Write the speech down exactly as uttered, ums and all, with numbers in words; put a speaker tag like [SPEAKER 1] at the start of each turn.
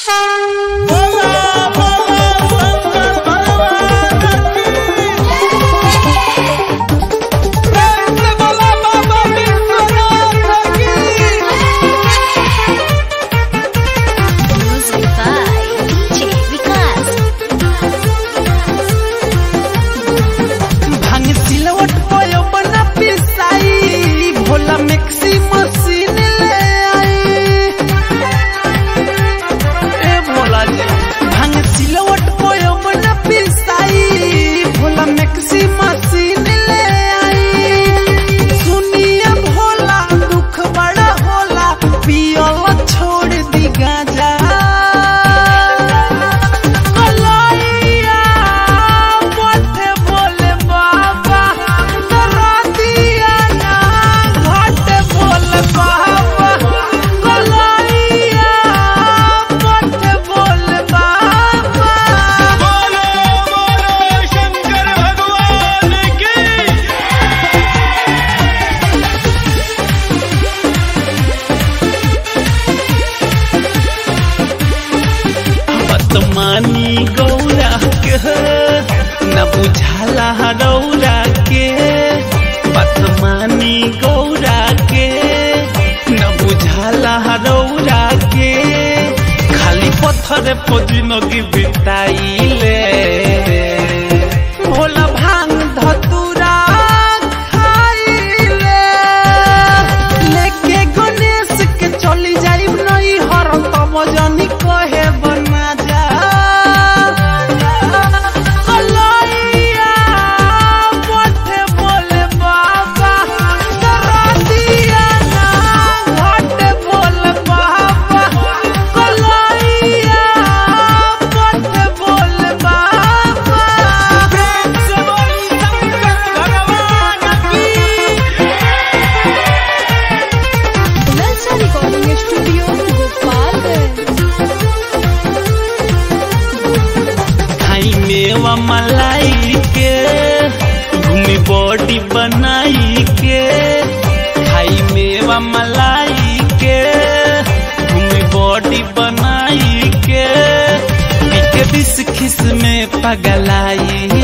[SPEAKER 1] मानी गौरा के न बुझाला रौरा के बदमानी गौरा के न बुझाला रौरा के खाली पत्थर पजिनगी बिताइले भोला भांग धतूरा खाइले लेके गणेश के चली जाई नहीं हर तम जनी कहे बना जा मेवा मलाई के घूमी बॉडी बनाई के खाई मेवा मलाई के घूमी बॉडी बनाई के पीके बिस खिस में पगलाई